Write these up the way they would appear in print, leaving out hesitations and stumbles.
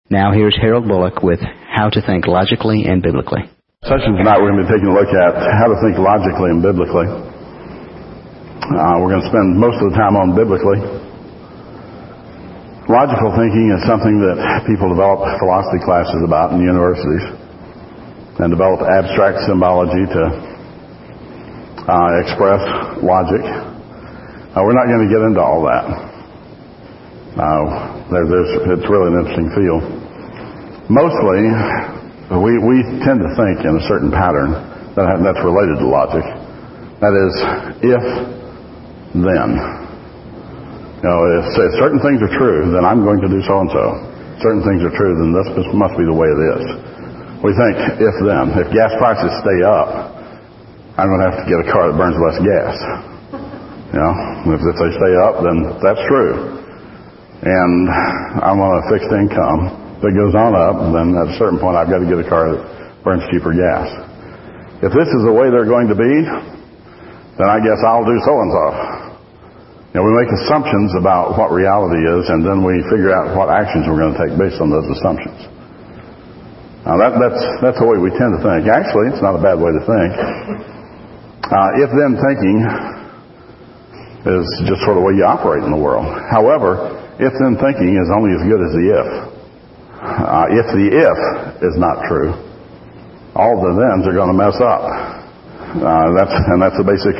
Now here's Harold Bullock with How to Think Logically and Biblically. Session tonight we're going to be taking a look at how to think logically and biblically. We're going to spend most of the time on biblically. Logical thinking is something that people develop philosophy classes about in universities and develop abstract symbology to express logic. We're not going to get into all that. It's really an interesting field. Mostly, we tend to think in a certain pattern that's related to logic. That is, if, then. If certain things are true, then I'm going to do so-and-so. Certain things are true, then this must be the way it is. We think, if then. If gas prices stay up, I'm going to have to get a car that burns less gas. If they stay up, then that's true. And I'm on a fixed income. If it goes on up, then at a certain point I've got to get a car that burns cheaper gas. If this is the way they're going to be, then I guess I'll do so-and-so. We make assumptions about what reality is, and then we figure out what actions we're going to take based on those assumptions. Now that's the way we tend to think. Actually, it's not a bad way to think. If-then thinking is just sort of the way you operate in the world. However, if-then thinking is only as good as the if. If the if is not true, all the thens are going to mess up. That's the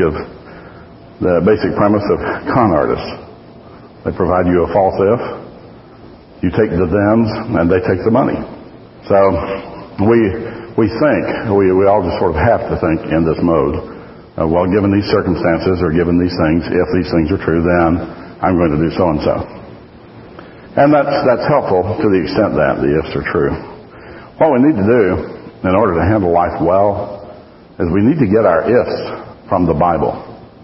basic premise of con artists. They provide you a false if. You take the thens, and they take the money. So we think, we all just sort of have to think in this mode. Well, given these circumstances or given these things, if these things are true, then I'm going to do so-and-so. And that's helpful to the extent that the ifs are true. What we need to do in order to handle life well is we need to get our ifs from the Bible.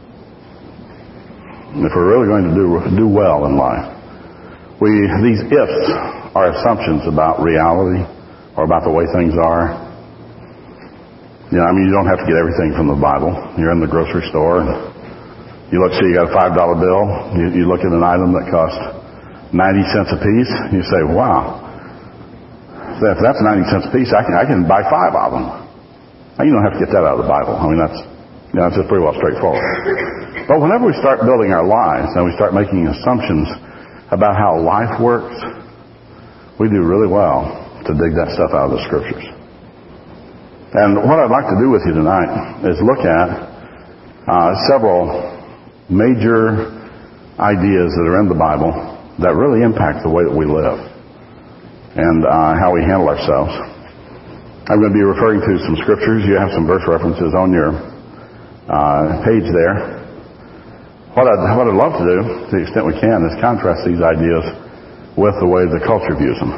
If we're really going to do well in life, these ifs are assumptions about reality or about the way things are. You don't have to get everything from the Bible. You're in the grocery store and you see you got a $5 bill. You look at an item that costs 90 cents a piece. You say, wow, if that's 90 cents a piece, I can buy 5 of them. Now, you don't have to get that out of the Bible. That's just pretty well straightforward. But whenever we start building our lives and we start making assumptions about how life works, we do really well to dig that stuff out of the Scriptures. And what I'd like to do with you tonight is look at several major ideas that are in the Bible that really impact the way that we live and how we handle ourselves. I'm going to be referring to some scriptures. You have some verse references on your page there. What I'd love to do, to the extent we can, is contrast these ideas with the way the culture views them.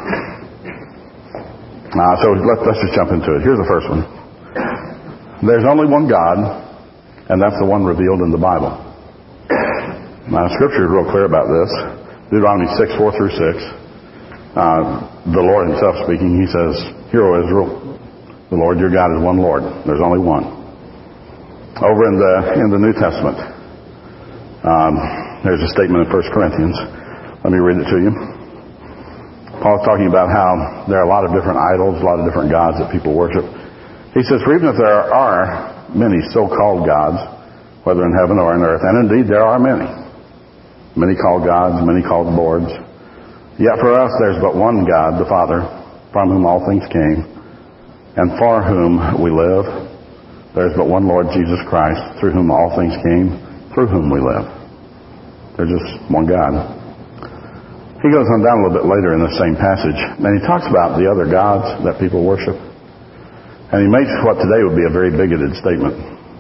So let's just jump into it. Here's the first one. There's only one God, and that's the one revealed in the Bible. Now, Scripture is real clear about this. Deuteronomy 6:4-6. The Lord himself speaking, he says, "Hear, O Israel, the Lord your God is one Lord." There's only one. Over in the New Testament, there's a statement in 1 Corinthians. Let me read it to you. Paul's talking about how there are a lot of different idols, a lot of different gods that people worship. He says, "For even if there are many so-called gods, whether in heaven or on earth, and indeed there are many called gods, many called lords, yet for us there's but one God, the Father, from whom all things came, and for whom we live. There's but one Lord, Jesus Christ, through whom all things came, through whom we live." There's just one God. He goes on down a little bit later in the same passage, and he talks about the other gods that people worship. And he makes what today would be a very bigoted statement.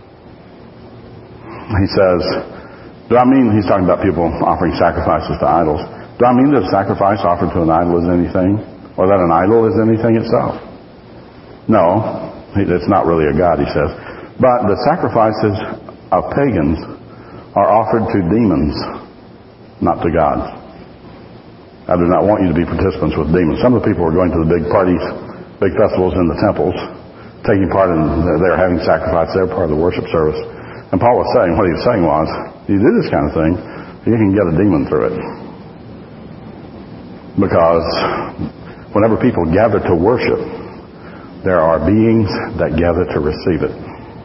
He says, he's talking about people offering sacrifices to idols. Do I mean that a sacrifice offered to an idol is anything? Or that an idol is anything itself? No, it's not really a god, he says. But the sacrifices of pagans are offered to demons, not to gods. I do not want you to be participants with demons. Some of the people are going to the big parties, big festivals in the temples, taking part in, they're having sacrifice, they're part of the worship service. And Paul was saying, what he was saying was, you do this kind of thing, you can get a demon through it. Because whenever people gather to worship, there are beings that gather to receive it.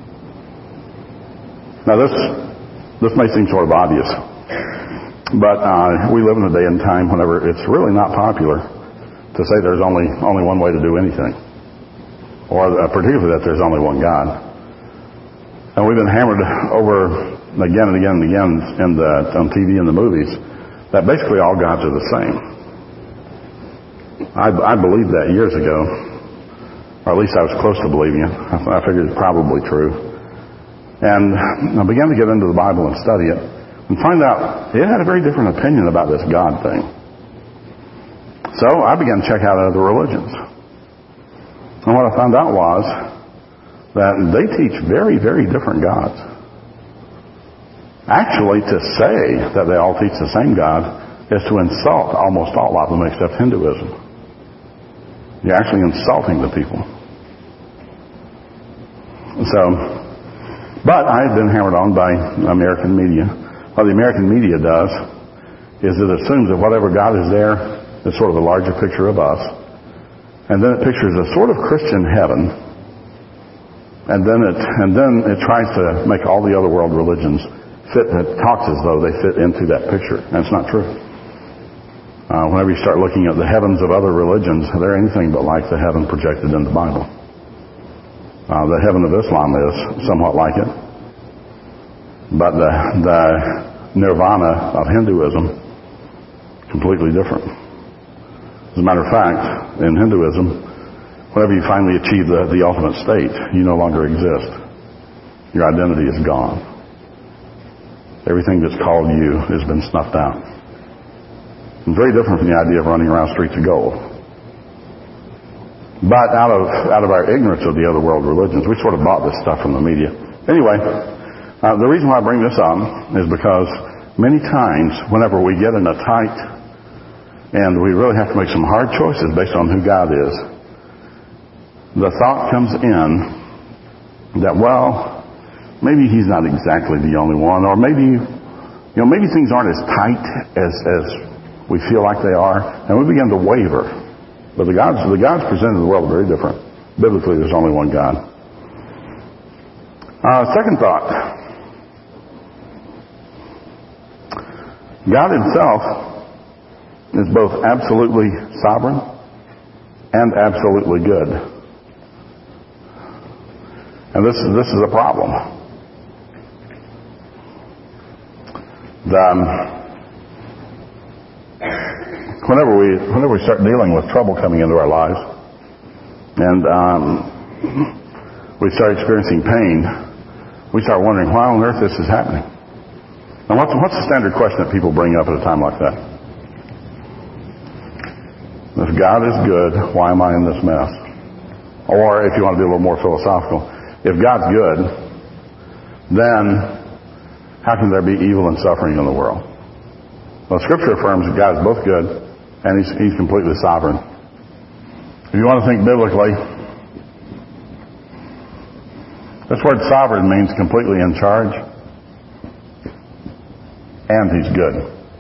Now this may seem sort of obvious, but we live in a day and time whenever it's really not popular to say there's only one way to do anything, or particularly that there's only one God. And we've been hammered over again and again and again on TV and the movies that basically all gods are the same. I believed that years ago, or at least I was close to believing it. I figured it's probably true. And I began to get into the Bible and study it and find out it had a very different opinion about this God thing. So I began to check out other religions. And what I found out was that they teach very, very different gods. Actually, to say that they all teach the same God is to insult almost all of them except Hinduism. You're actually insulting the people. But I have been hammered on by American media. What the American media does is it assumes that whatever God is there is sort of a larger picture of us. And then it pictures a sort of Christian heaven. And then it tries to make all the other world religions fit. It talks as though they fit into that picture. And it's not true. Whenever you start looking at the heavens of other religions, they're anything but like the heaven projected in the Bible. The heaven of Islam is somewhat like it. But the nirvana of Hinduism, completely different. As a matter of fact, in Hinduism, whenever you finally achieve the ultimate state, you no longer exist. Your identity is gone. Everything that's called you has been snuffed out. It's very different from the idea of running around streets of gold. But out of our ignorance of the other world religions, we sort of bought this stuff from the media. Anyway, the reason why I bring this up is because many times whenever we get in a tight and we really have to make some hard choices based on who God is, the thought comes in that, well, maybe He's not exactly the only one, or maybe things aren't as tight as we feel like they are, and we begin to waver. But the gods presented in the world are very different. Biblically, there's only one God. Second thought. God Himself is both absolutely sovereign and absolutely good. And this is a problem. Whenever we start dealing with trouble coming into our lives, and we start experiencing pain, we start wondering why on earth this is happening. And what's the standard question that people bring up at a time like that? If God is good, why am I in this mess? Or if you want to be a little more philosophical, if God's good, then how can there be evil and suffering in the world? Well, Scripture affirms that God is both good and He's completely sovereign. If you want to think biblically, this word sovereign means completely in charge, and He's good.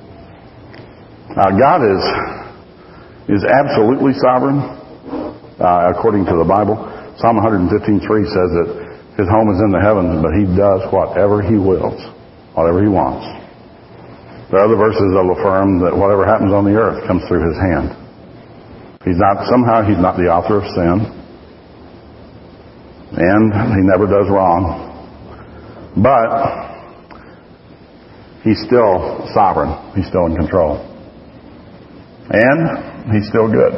God is absolutely sovereign, according to the Bible. Psalm 115:3 says that His home is in the heavens, but He does whatever He wills, whatever He wants. There are other verses that will affirm that whatever happens on the earth comes through His hand. He's not the author of sin. And He never does wrong. But He's still sovereign. He's still in control. And He's still good.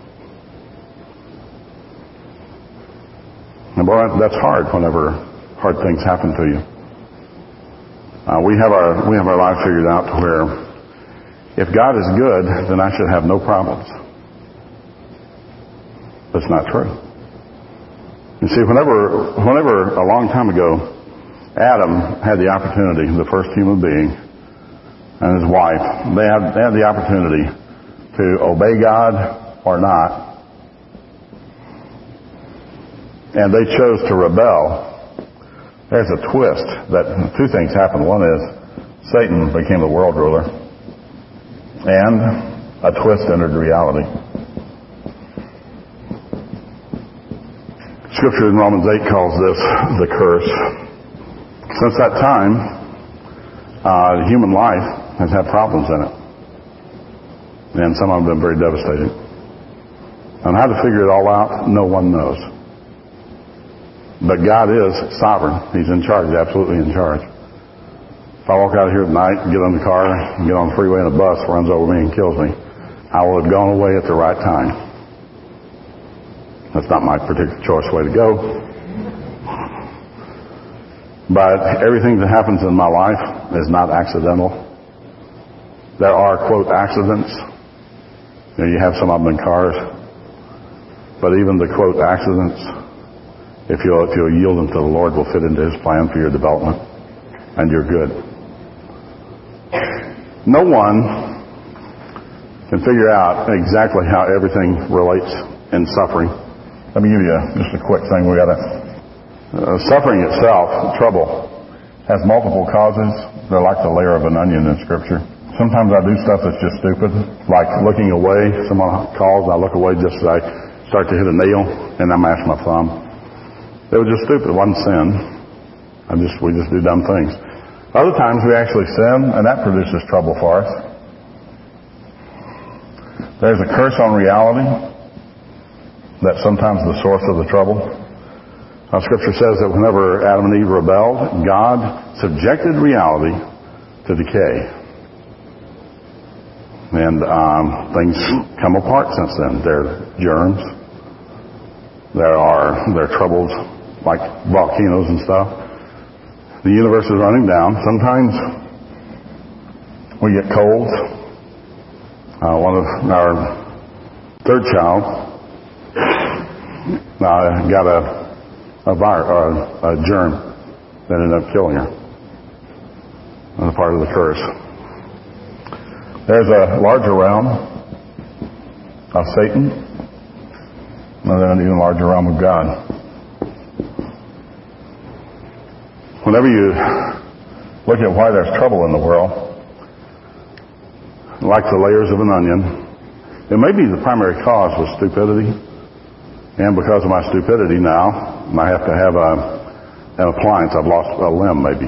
And boy, that's hard whenever hard things happen to you. We have our life figured out to where if God is good, then I should have no problems. That's not true. You see, whenever a long time ago, Adam had the opportunity, the first human being, and his wife, they had the opportunity to obey God or not, and they chose to rebel. There's a twist that two things happened. One is Satan became the world ruler, and a twist entered reality. Scripture in Romans 8 calls this the curse. Since that time, human life has had problems in it. And some of them have been very devastating. And how to figure it all out, no one knows. But God is sovereign. He's in charge, absolutely in charge. If I walk out of here tonight, get in the car, get on the freeway, and a bus runs over me and kills me, I will have gone away at the right time. That's not my particular choice way to go. But everything that happens in my life is not accidental. There are, quote, accidents. You have some of them in cars. But even the, quote, accidents, if you'll yield them to the Lord, will fit into His plan for your development. And you're good. No one can figure out exactly how everything relates in suffering. Let me give you just a quick thing. Suffering itself, trouble, has multiple causes. They're like the layer of an onion in Scripture. Sometimes I do stuff that's just stupid, like looking away. Someone calls, I look away just as I start to hit a nail, and I mash my thumb. It was just stupid. It wasn't sin. We just do dumb things. Other times we actually sin, and that produces trouble for us. There's a curse on reality. That's sometimes the source of the trouble. Scripture says that whenever Adam and Eve rebelled, God subjected reality to decay. And things come apart since then. There are germs. There are troubles like volcanoes and stuff. The universe is running down. Sometimes we get colds. One of our third child got a virus or a germ that ended up killing her. That's a part of the curse. There's a larger realm of Satan, and then an even larger realm of God. Whenever you look at why there's trouble in the world, like the layers of an onion, it may be the primary cause was stupidity. And because of my stupidity now, I have to have an appliance. I've lost a limb maybe.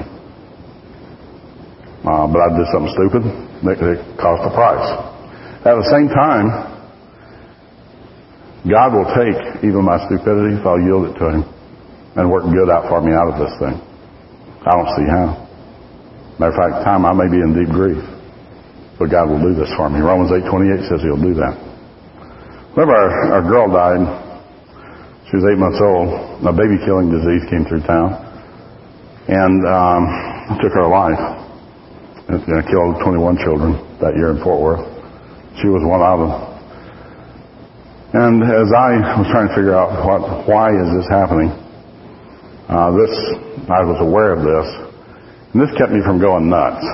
But I did something stupid that cost a price. At the same time, God will take even my stupidity if I'll yield it to Him and work good out for me out of this thing. I don't see how. Matter of fact, at the time I may be in deep grief. But God will do this for me. Romans 8:28 says He'll do that. Whenever our girl died, she was 8 months old, a baby-killing disease came through town and took her life. It killed 21 children that year in Fort Worth. She was one of them. And as I was trying to figure out why is this happening, I was aware of this, and this kept me from going nuts.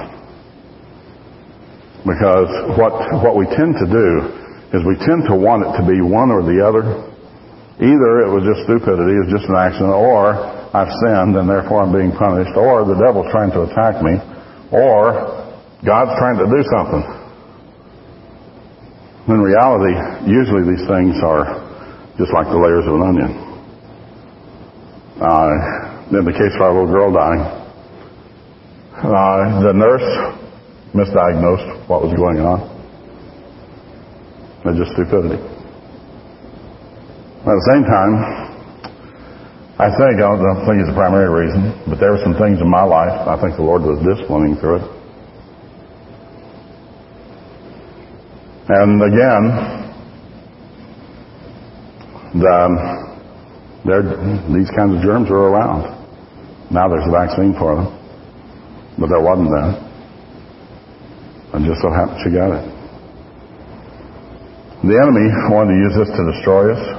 Because what we tend to do is we tend to want it to be one or the other. Either it was just stupidity, it was just an accident, or I've sinned and therefore I'm being punished, or the devil's trying to attack me, or God's trying to do something. In reality, usually these things are just like the layers of an onion. In the case of our little girl dying, the nurse misdiagnosed what was going on. It's just stupidity. At the same time, I don't think it's the primary reason, but there were some things in my life I think the Lord was disciplining through it. And again, these kinds of germs are around. Now there's a vaccine for them, but there wasn't then. And just so happened she got it. The enemy wanted to use this to destroy us.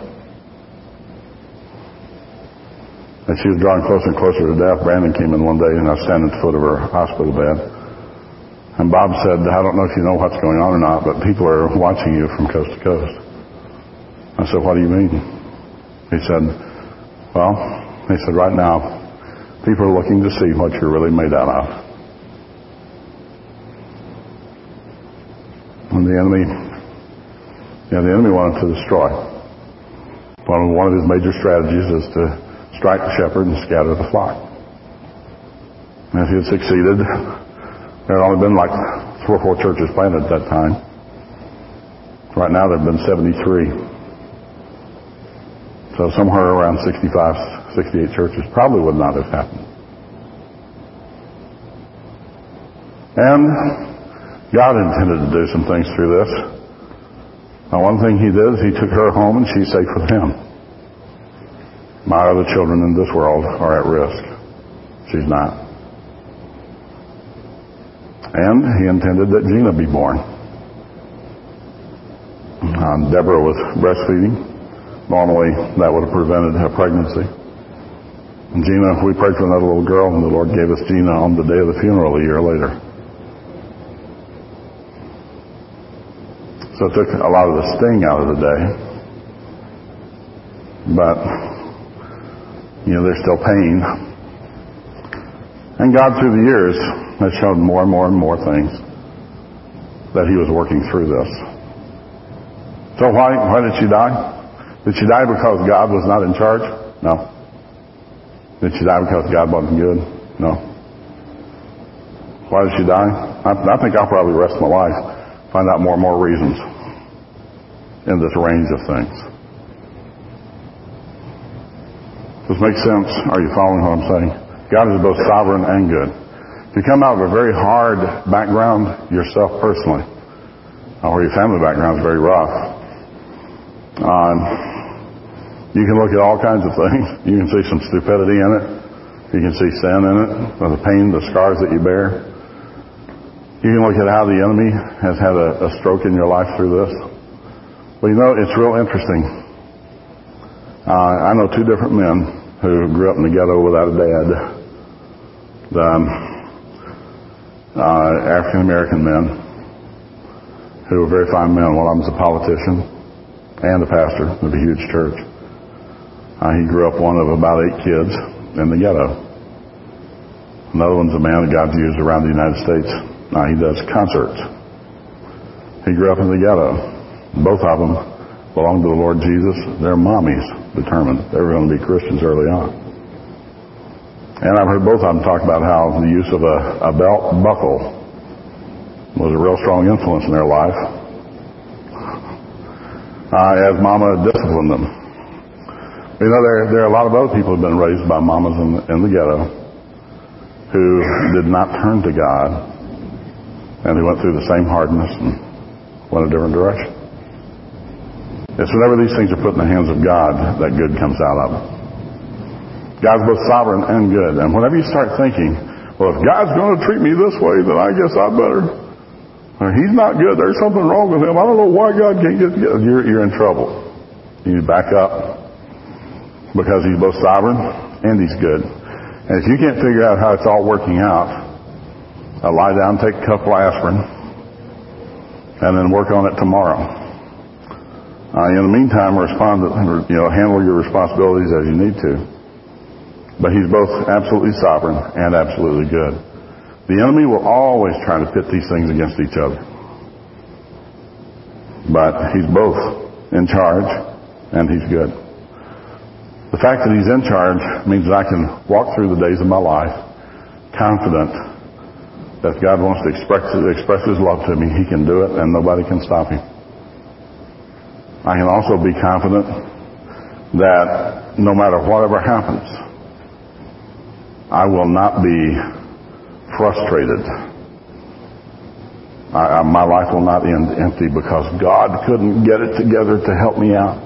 As she was drawing closer and closer to death, Brandon came in one day and I was standing at the foot of her hospital bed. And Bob said, I don't know if you know what's going on or not, but people are watching you from coast to coast. I said, what do you mean? He said, right now, people are looking to see what you're really made out of. And the enemy wanted to destroy One of his major strategies is to strike the shepherd and scatter the flock. And if he had succeeded, there had only been like 3 or 4 churches planted at that time. Right now there have been 73. So somewhere around 65, 68 churches probably would not have happened. And God intended to do some things through this. Now, one thing he did is he took her home and she's safe with him. My other children in this world are at risk. She's not. And he intended that Gina be born. Deborah was breastfeeding. Normally, that would have prevented her pregnancy. And Gina, we prayed for another little girl, and the Lord gave us Gina on the day of the funeral a year later. So it took a lot of the sting out of the day. But, there's still pain. And God, through the years, has shown more and more and more things that he was working through this. So why did she die? Did she die because God was not in charge? No. Did she die because God wasn't good? No. Why did she die? I think I'll probably rest my life find out more and more reasons in this range of things. Does this make sense? Are you following what I'm saying? God is both sovereign and good. If you come out of a very hard background yourself personally, or your family background is very rough, you can look at all kinds of things. You can see some stupidity in it. You can see sin in it, or the pain, the scars that you bear. You can look at how the enemy has had a stroke in your life through this. Well, it's real interesting. I know 2 different men who grew up in the ghetto without a dad. The African-American men who were very fine men. One of them was a politician and a pastor of a huge church. He grew up one of about 8 kids in the ghetto. Another one's a man that God's used around the United States. He does concerts. He grew up in the ghetto. Both of them belonged to the Lord Jesus. Their mommies determined they were going to be Christians early on. And I've heard both of them talk about how the use of a belt buckle was a real strong influence in their life as Mama disciplined them. There are a lot of other people who have been raised by mamas in the ghetto who did not turn to God, and they went through the same hardness and went a different direction. It's whenever these things are put in the hands of God that good comes out of it. God's both sovereign and good. And whenever you start thinking, well, if God's going to treat me this way, then I guess I better. Or he's not good. There's something wrong with him. I don't know why God can't get together. You're in trouble. You need to back up because he's both sovereign and he's good. And if you can't figure out how it's all working out, lie down, take a couple aspirin, and then work on it tomorrow. In the meantime, handle your responsibilities as you need to. But he's both absolutely sovereign and absolutely good. The enemy will always try to pit these things against each other. But he's both in charge and he's good. The fact that he's in charge means that I can walk through the days of my life confident that if God wants to express his love to me, he can do it and nobody can stop him. I can also be confident that no matter whatever happens, I will not be frustrated. My life will not end empty because God couldn't get it together to help me out.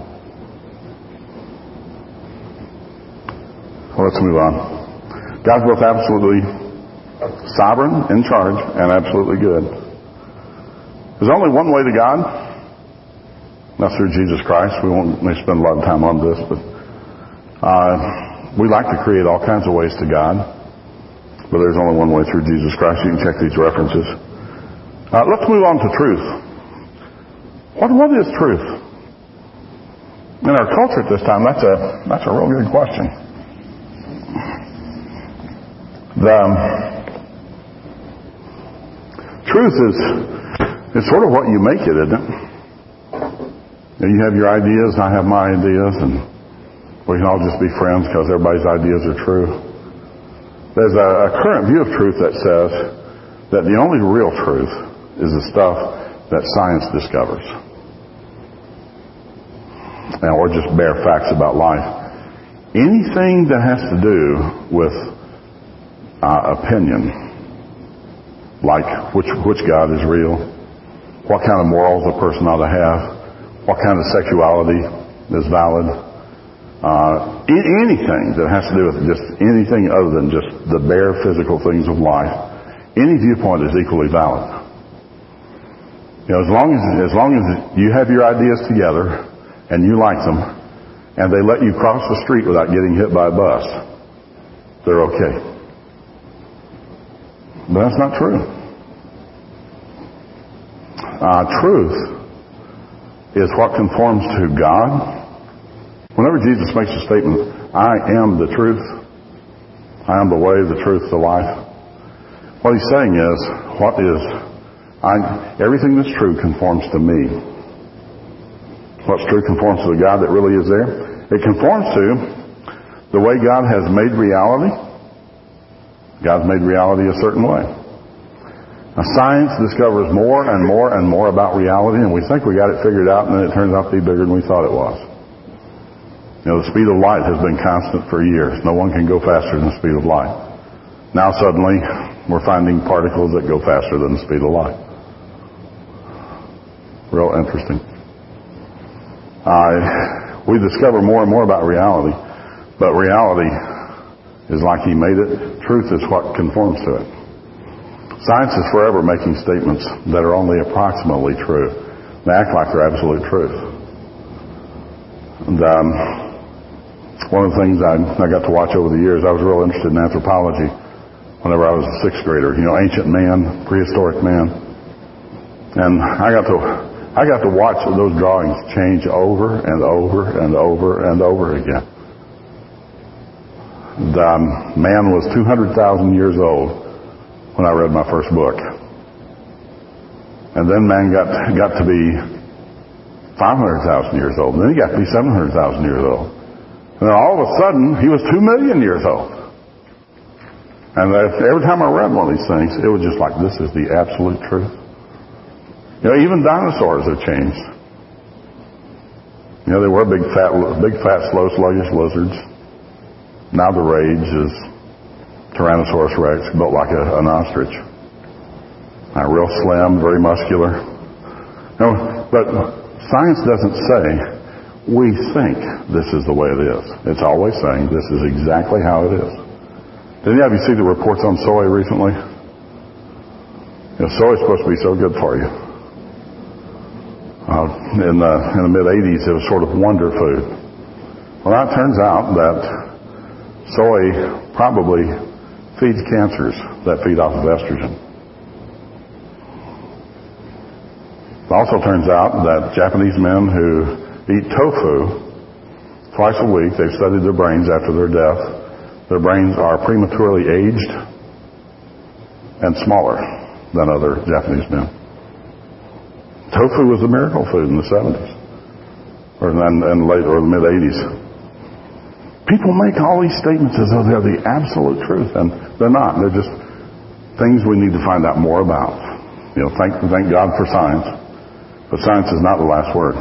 Well, let's move on. God's both absolutely sovereign, in charge, and absolutely good. There's only one way to God. That's through Jesus Christ. We won't spend a lot of time on this, but we like to create all kinds of ways to God. But there's only one way through Jesus Christ. You can check these references. Let's move on to truth. What is truth? In our culture at this time, that's a real good question. Truth is sort of what you make it, isn't it? You have your ideas, I have my ideas, and We can all just be friends because everybody's ideas are true. There's a current view of truth that says that the only real truth is the stuff that science discovers. Or just bare facts about life. Anything that has to do with opinion, like which God is real, what kind of morals a person ought to have, what kind of sexuality is valid, anything that has to do with just anything other than just the bare physical things of life, any viewpoint is equally valid. As long as you have your ideas together and you like them, and they let you cross the street without getting hit by a bus, they're okay. But that's not true. Truth is what conforms to God. Whenever Jesus makes a statement, I am the truth, I am the way, the truth, the life, what he's saying is, everything that's true conforms to me. What's true conforms to the God that really is there. It conforms to the way God has made reality. God's made reality a certain way. Now, science discovers more and more and more about reality, and we think we got it figured out, and then it turns out to be bigger than we thought it was. The speed of light has been constant for years. No one can go faster than the speed of light. Now suddenly, we're finding particles that go faster than the speed of light. Real interesting. We discover more and more about reality, but reality is like He made it. Truth is what conforms to it. Science is forever making statements that are only approximately true. They act like they're absolute truth. And one of the things I got to watch over the years, I was real interested in anthropology whenever I was a sixth grader. Ancient man, prehistoric man. And I got to watch those drawings change over and over and over and over again. The man was 200,000 years old when I read my first book. And then man got to be 500,000 years old. And then he got to be 700,000 years old. And then all of a sudden, he was 2 million years old. And every time I read one of these things, it was just like, this is the absolute truth. Even dinosaurs have changed. They were big, fat, slow, sluggish lizards. Now the rage is Tyrannosaurus rex, built like an ostrich. Real slim, very muscular. But science doesn't say, we think this is the way it is. It's always saying, this is exactly how it is. Did any of you see the reports on soy recently? Soy is supposed to be so good for you. In the mid-'80s, it was sort of wonder food. Well, now it turns out that soy probably feeds cancers that feed off of estrogen. It also turns out that Japanese men who eat tofu twice a week, they've studied their brains after their death. Their brains are prematurely aged and smaller than other Japanese men. Tofu was a miracle food in the 70s or the mid-'80s. People make all these statements as though they're the absolute truth, and they're not. They're just things we need to find out more about. Thank God for science, but science is not the last word.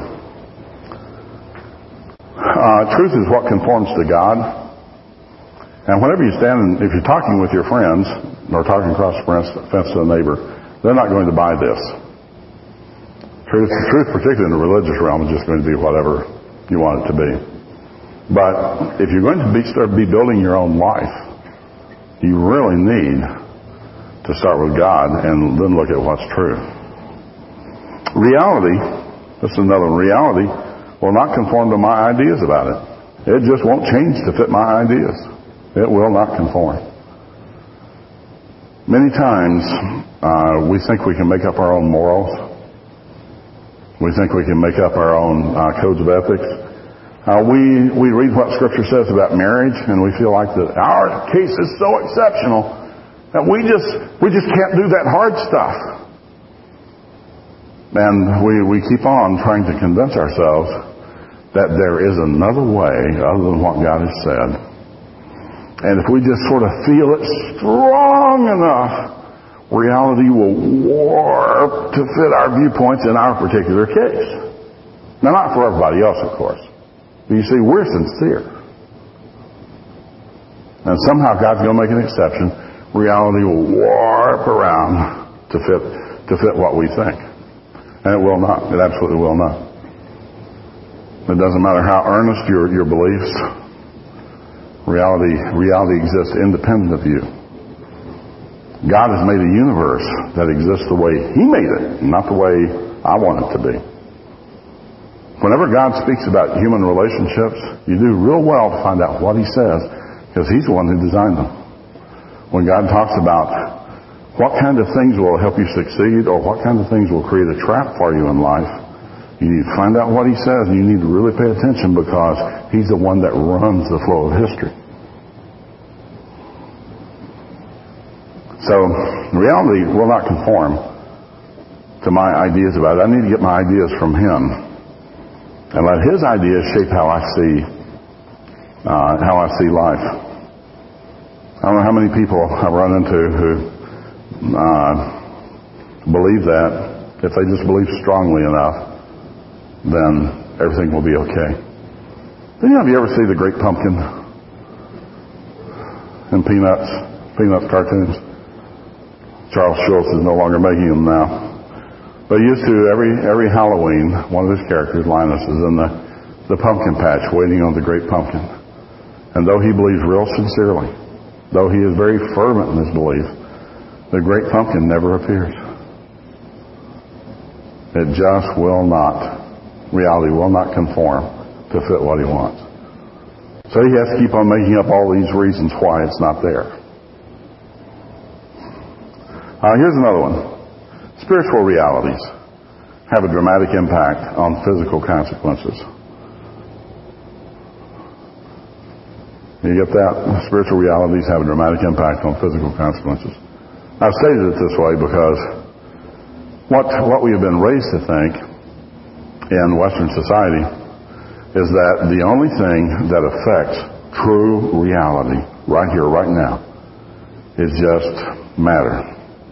Truth is what conforms to God. And whenever you if you're talking with your friends, or talking across the fence to a neighbor, they're not going to buy this. Truth, particularly in the religious realm, is just going to be whatever you want it to be. But if you're going to be building your own life, you really need to start with God and then look at what's true. Reality, this is another one, reality will not conform to my ideas about it. It just won't change to fit my ideas. It will not conform. Many times we think we can make up our own morals. We think we can make up our own codes of ethics. We read what Scripture says about marriage, and we feel like that our case is so exceptional that we just can't do that hard stuff. And we keep on trying to convince ourselves that there is another way other than what God has said. And if we just sort of feel it strong enough, reality will warp to fit our viewpoints in our particular case. Now, not for everybody else, of course. But you see, we're sincere. And somehow God's going to make an exception. Reality will warp around to fit what we think. And it will not. It absolutely will not. It doesn't matter how earnest your beliefs. Reality exists independent of you. God has made a universe that exists the way He made it, not the way I want it to be. Whenever God speaks about human relationships, you do real well to find out what He says, because He's the one who designed them. When God talks about what kind of things will help you succeed or what kind of things will create a trap for you in life, you need to find out what He says, and you need to really pay attention, because He's the one that runs the flow of history. So, reality will not conform to my ideas about it. I need to get my ideas from Him and let His ideas shape how I see life. I don't know how many people I've run into who believe that if they just believe strongly enough, then everything will be okay. Have you ever seen The Great Pumpkin in Peanuts cartoons? Charles Schulz is no longer making them now. But used to, every Halloween, one of his characters, Linus, is in the pumpkin patch waiting on the great pumpkin. And though he believes real sincerely, though he is very fervent in his belief, the great pumpkin never appears. It just will not. Reality will not conform to fit what he wants. So he has to keep on making up all these reasons why it's not there. Here's another one. Spiritual realities have a dramatic impact on physical consequences. You get that? Spiritual realities have a dramatic impact on physical consequences. I've stated it this way because what we have been raised to think in Western society is that the only thing that affects true reality right here, right now, is just matter.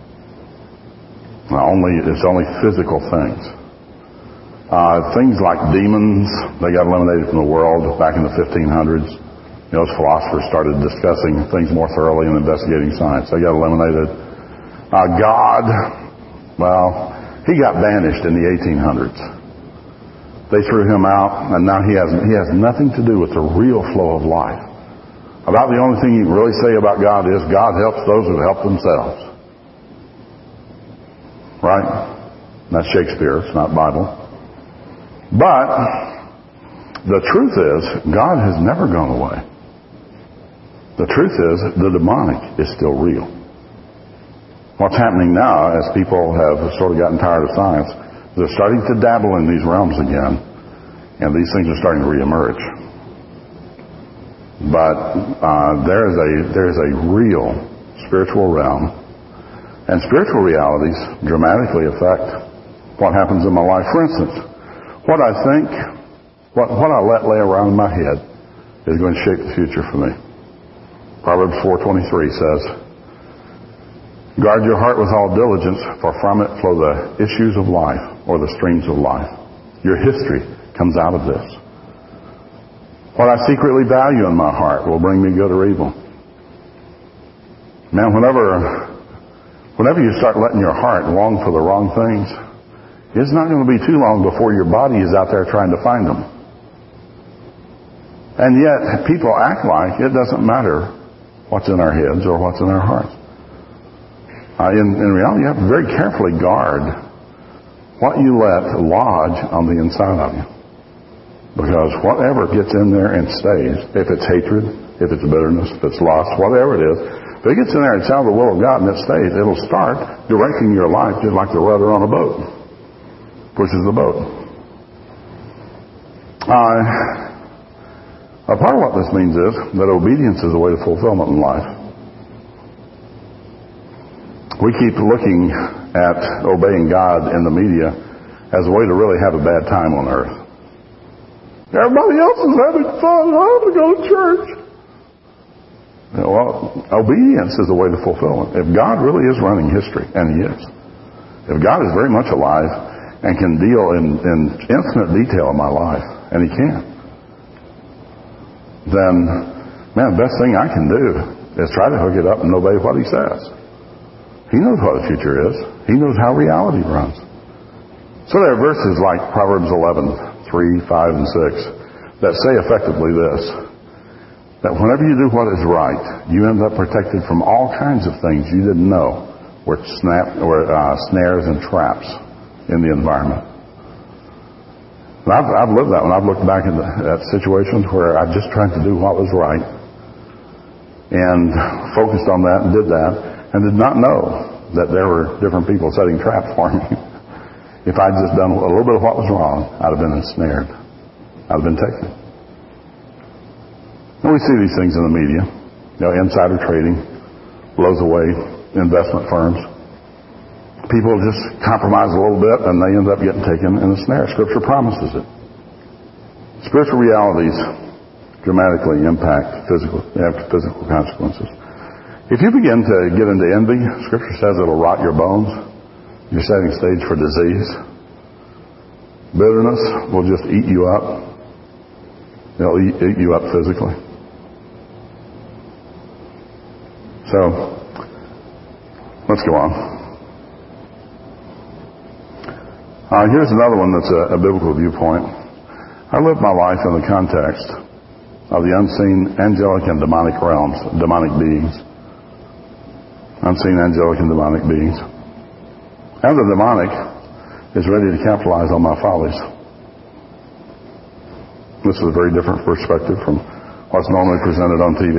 It's only physical things. Things like demons, they got eliminated from the world back in the 1500s. Those philosophers started discussing things more thoroughly and investigating science. They got eliminated. God, well, he got banished in the 1800s. They threw him out, and now he has nothing to do with the real flow of life. About the only thing you can really say about God is God helps those who help themselves. Right? That's Shakespeare. It's not Bible. But the truth is, God has never gone away. The truth is, the demonic is still real. What's happening now, as people have sort of gotten tired of science, they're starting to dabble in these realms again, and these things are starting to reemerge. But there is a real spiritual realm. And spiritual realities dramatically affect what happens in my life. For instance, what I think, what I let lay around in my head is going to shape the future for me. Proverbs 4:23 says, "Guard your heart with all diligence, for from it flow the issues of life," or the streams of life. Your history comes out of this. What I secretly value in my heart will bring me good or evil. Man, whenever you start letting your heart long for the wrong things, it's not going to be too long before your body is out there trying to find them. And yet, people act like it doesn't matter what's in our heads or what's in our hearts. In reality, you have to very carefully guard what you let lodge on the inside of you. Because whatever gets in there and stays, if it's hatred, if it's bitterness, if it's lust, whatever it is, if it gets in there and it's out of the will of God and it stays, it'll start directing your life just like the rudder on a boat. Pushes the boat. A part of what this means is that obedience is the way to fulfillment in life. We keep looking at obeying God in the media as a way to really have a bad time on earth. Everybody else is having fun. I have to go to church. Well, obedience is the way to fulfillment. If God really is running history, and He is, if God is very much alive and can deal in infinite detail in my life, and He can, then, man, the best thing I can do is try to hook it up and obey what He says. He knows what the future is. He knows how reality runs. So there are verses like Proverbs 11, 3, 5, and 6 that say effectively this, that whenever you do what is right, you end up protected from all kinds of things you didn't know were snares and traps in the environment. And I've lived that when I've looked back at situations where I just tried to do what was right and focused on that and did that and did not know that there were different people setting traps for me. If I'd just done a little bit of what was wrong, I'd have been ensnared. I'd have been taken. And we see these things in the media. Insider trading blows away investment firms. People just compromise a little bit and they end up getting taken in a snare. Scripture promises it. Spiritual realities dramatically impact physical consequences. If you begin to get into envy, Scripture says it'll rot your bones. You're setting stage for disease. Bitterness will just eat you up. It'll eat you up physically. So, let's go on. Here's another one that's a biblical viewpoint. I live my life in the context of the unseen angelic and demonic realms, demonic beings. Unseen angelic and demonic beings. And the demonic is ready to capitalize on my follies. This is a very different perspective from what's normally presented on TV.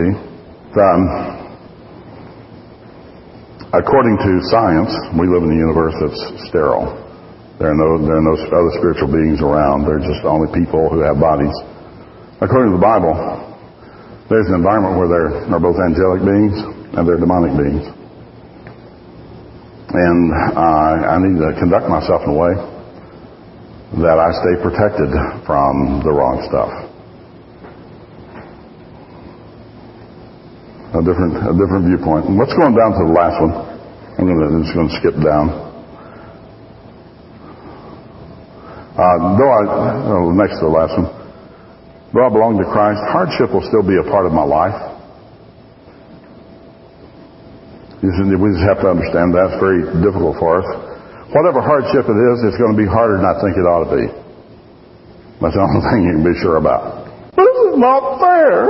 According to science, we live in a universe that's sterile. There are no other spiritual beings around. They're just only people who have bodies. According to the Bible, there's an environment where there are both angelic beings and there are demonic beings. And I need to conduct myself in a way that I stay protected from the wrong stuff. A different viewpoint. And let's go on down to the last one. I'm just going to skip down. Next to the last one. Though I belong to Christ, hardship will still be a part of my life. We just have to understand that's very difficult for us. Whatever hardship it is, it's going to be harder than I think it ought to be. That's the only thing you can be sure about. This is not fair.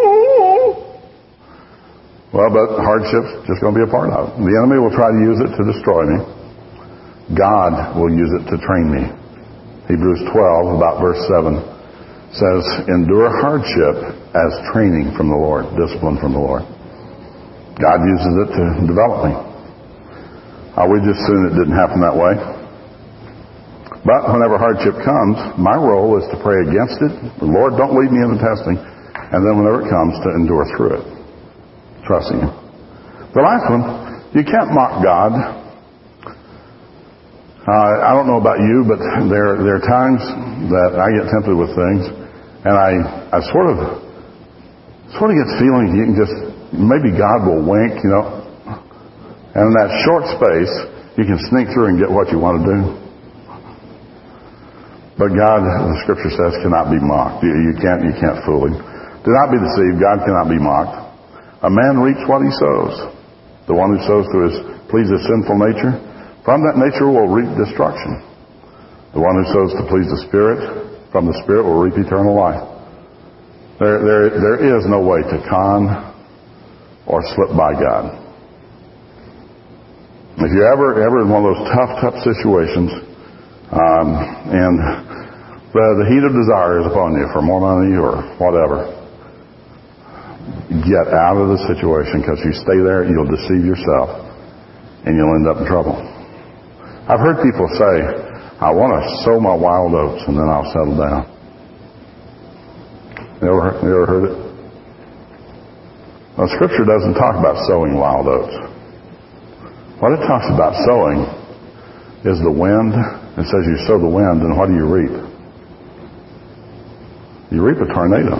Well, but hardship's just going to be a part of it. The enemy will try to use it to destroy me. God will use it to train me. Hebrews 12, about verse 7, says, endure hardship as training from the Lord, discipline from the Lord. God uses it to develop me. We just assume it didn't happen that way. But whenever hardship comes, my role is to pray against it. Lord, don't lead me into testing. And then whenever it comes, to endure through it. Trusting Him. The last one, you can't mock God. I don't know about you, but there are times that I get tempted with things, and I sort of get feeling you can just, maybe God will wink, and in that short space, you can sneak through and get what you want to do. But God, the Scripture says, cannot be mocked. You can't fool Him. Do not be deceived. God cannot be mocked. A man reaps what he sows. The one who sows to please his sinful nature, from that nature will reap destruction. The one who sows to please the Spirit, from the Spirit will reap eternal life. There is no way to con or slip by God. If you're ever in one of those tough situations, and the heat of desire is upon you for more money or whatever, get out of the situation, because you stay there, you'll deceive yourself, and you'll end up in trouble. I've heard people say, I want to sow my wild oats and then I'll settle down. You ever heard it? Well, Scripture doesn't talk about sowing wild oats. What it talks about sowing is the wind. It says you sow the wind, and what do you reap? you reap a tornado.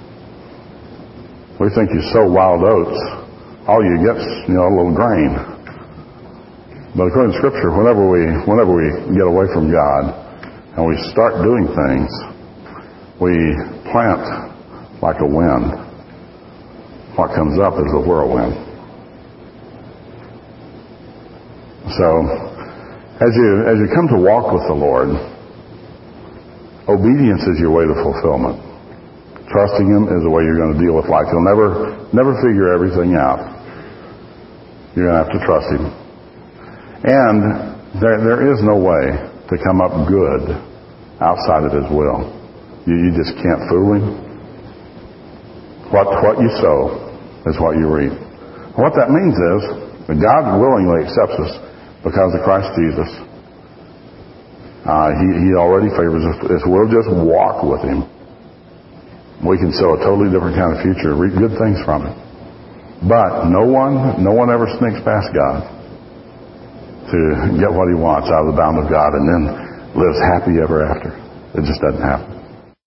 We think you sow wild oats, all you get's, a little grain. But according to Scripture, whenever we get away from God and we start doing things, we plant like a wind. What comes up is a whirlwind. So, as you come to walk with the Lord, obedience is your way to fulfillment. Trusting Him is the way you're going to deal with life. You'll never figure everything out. You're going to have to trust Him. And there is no way to come up good outside of His will. You just can't fool Him. What you sow is what you reap. What that means is that God willingly accepts us because of Christ Jesus. He already favors us. If we'll just walk with Him, we can sow a totally different kind of future, reap good things from it. But no one ever sneaks past God to get what he wants out of the bound of God and then lives happy ever after. It just doesn't happen.